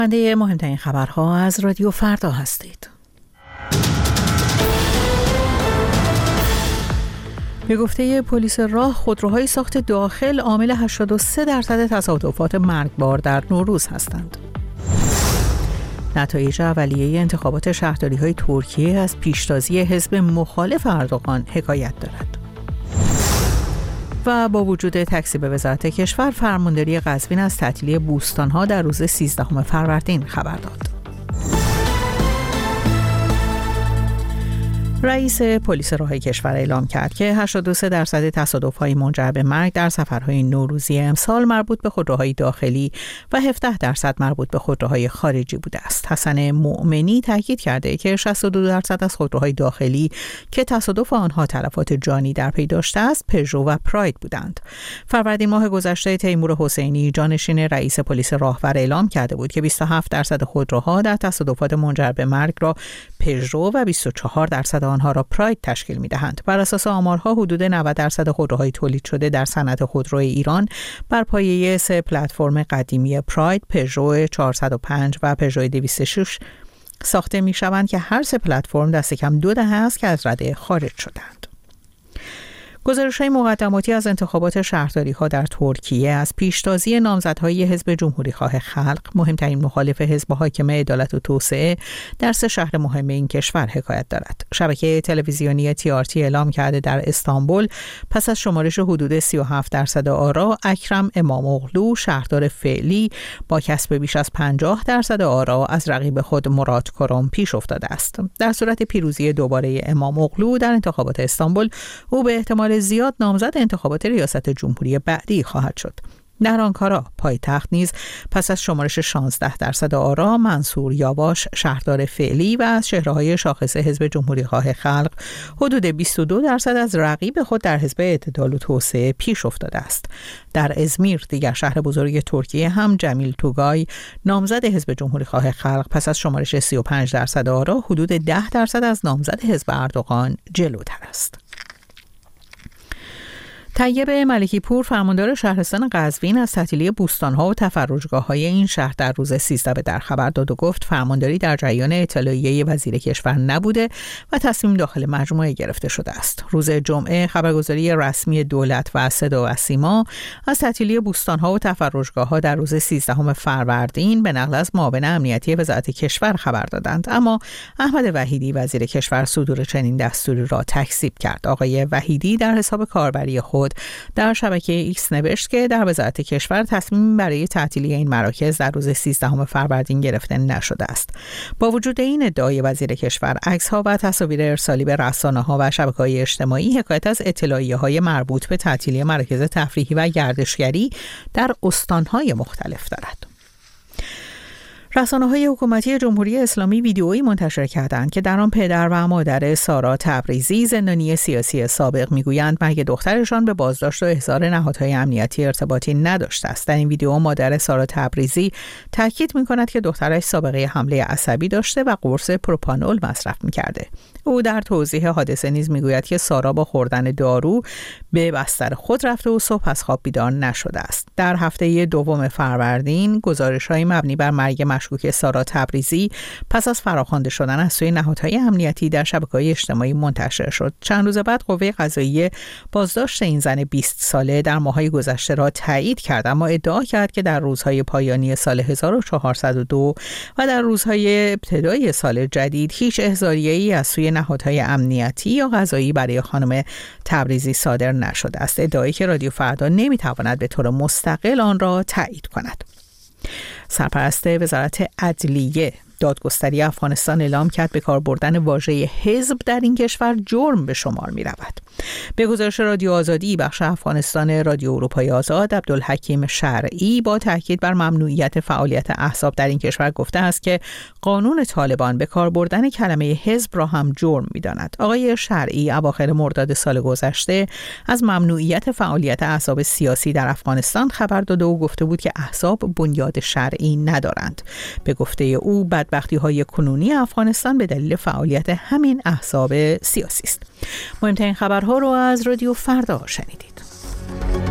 شنونده مهمترین خبرها از رادیو فردا هستید. به گفته پلیس راه، خودروهای ساخت داخل عامل 83% تصادفات مرگبار در نوروز هستند. نتایج اولیه انتخابات شهرداری‌های ترکیه از پیشتازی حزب مخالف اردوغان حکایت دارد. و با وجود تکذیب وزارت کشور، فرمانداری قزوین از تعطیلی بوستان‌ها در روز 13 فروردین خبر داد. رئیس پلیس راه کشور اعلام کرد که 83% تصادف‌های منجر به مرگ در سفرهای نوروزی امسال مربوط به خودروهای داخلی و 17% مربوط به خودروهای خارجی بوده است. حسن مؤمنی تاکید کرده که 62% از خودروهای داخلی که تصادف آنها تلفات جانی در پی داشته است، پژو و پراید بودند. فروردین ماه گذشته تیمور حسینی، جانشین رئیس پلیس راهور، اعلام کرده بود که 27% خودروها در تصادفات منجر به مرگ را پژو و 24% آنها را پراید تشکیل می‌دهند. بر اساس آمارها، حدود 90% خودروهای تولید شده در صنعت خودروی ایران بر پایه 3 پلتفرم قدیمی پراید، پژو 405 و پژو 206 ساخته می‌شوند که هر 3 پلتفرم دست کم 2 دهه است که از رده خارج شدند. گزارش‌های مقدماتی از انتخابات شهرداری‌ها در ترکیه از پیشتازی نامزدهای حزب جمهوری‌خواه خلق، مهمترین مخالف حزب حاکم عدالت و توسعه، در 3 شهر مهم این کشور حکایت دارد. شبکه تلویزیونی TRT اعلام کرده در استانبول پس از شمارش حدود 37% آرا، اکرم اماموغلو، شهردار فعلی، با کسب بیش از 50% آرا از رقیب خود مراد کرم پیش افتاده است. در صورت پیروزی دوباره اماموغلو در انتخابات استانبول، او به احتمال زیاد نامزد انتخابات ریاست جمهوری بعدی خواهد شد. در آنکارا، پایتخت، نیز پس از شمارش 16% آرا، منصور یاواش، شهردار فعلی و از چهره‌های شاخص حزب جمهوری‌خواه خلق، حدود 22% از رقیب خود در حزب اعتدال و توسعه پیش افتاده است. در ازمیر، دیگر شهر بزرگ ترکیه، هم جمیل توگای، نامزد حزب جمهوری‌خواه خلق، پس از شمارش 35% آرا، حدود 10% از نامزد حزب اردوغان جلوتر است. طیب ملکی پور، فرماندار شهرستان قزوین، از تعطیلی بوستان‌ها و تفرجگاه‌های این شهر در روز 13 در خبر داد و گفت فرمانداری در جریان اطلاعیه وزیر کشور نبوده و تصمیم داخل مجموعه گرفته شده است. روز جمعه خبرگزاری رسمی دولت و صدا و سیما از تعطیلی بوستان‌ها و تفرجگاه‌ها در روز 13 فروردین به نقل از معاون امنیتی وزارت کشور خبر دادند، اما احمد وحیدی، وزیر کشور، صدور چنین دستوری را تکذیب کرد. آقای وحیدی در حساب کاربری خود در شبکه ایکس نوشت که در وزارت کشور تصمیم برای تعطیلی این مراکز در روز 13 فروردین گرفته نشده است. با وجود این ادعای وزیر کشور، عکس‌ها و تصاویر ارسالی به رسانه‌ها و شبکه‌های اجتماعی حکایت از اطلاعیه‌های مربوط به تعطیلی مراکز تفریحی و گردشگری در استان‌های مختلف دارد. رسانه‌های حکومتی جمهوری اسلامی ویدئویی منتشر کردند که در آن پدر و مادر سارا تبریزی، زندانی سیاسی سابق، میگویند مرگ دخترشان به بازداشت و احضار نهادهای امنیتی ارتباطی نداشته است. در این ویدئو مادر سارا تبریزی تاکید می‌کند که دخترش سابقه حمله عصبی داشته و قرص پروپانول مصرف می‌کرده. او در توضیح حادثه نیز میگوید که سارا با خوردن دارو به بستر خود رفته و صبح از خواب بیدار نشده است. در هفته 2 فروردین گزارش‌های مبنی بر مرگ مشکوک سارا تبریزی پس از فراخوانده شدن از سوی نهادهای امنیتی در شبکه‌های اجتماعی منتشر شد. چند روز بعد قوه قضاییه بازداشت این زن 20 ساله در ماه‌های گذشته را تایید کرد، اما ادعا کرد که در روزهای پایانی سال 1402 و در روزهای ابتدایی سال جدید هیچ احضاریه‌ای از سوی نهادهای امنیتی یا قضایی برای خانم تبریزی صادر نشده است. ادعایی که رادیو فردا نمی‌تواند به طور مستقل آن را تایید کند. سرپرست وزارت عدلیه دادگستری افغانستان اعلام کرد به کار بردن واژه حزب در این کشور جرم به شمار می رود. به گزارش رادیو آزادی، بخش افغانستان رادیو اروپای آزاد، عبدالحکیم شرعی با تاکید بر ممنوعیت فعالیت احزاب در این کشور گفته است که قانون طالبان به کار بردن کلمه حزب را هم جرم می داند. آقای شرعی اواخر مرداد سال گذشته از ممنوعیت فعالیت احزاب سیاسی در افغانستان خبر داده و گفته بود که احزاب بنیاد شرعی ندارند. به گفته او بدبختی‌های کنونی افغانستان به دلیل فعالیت همین احزاب سیاسی است. مهمترین خبرها رو از رادیو فردا شنیدید.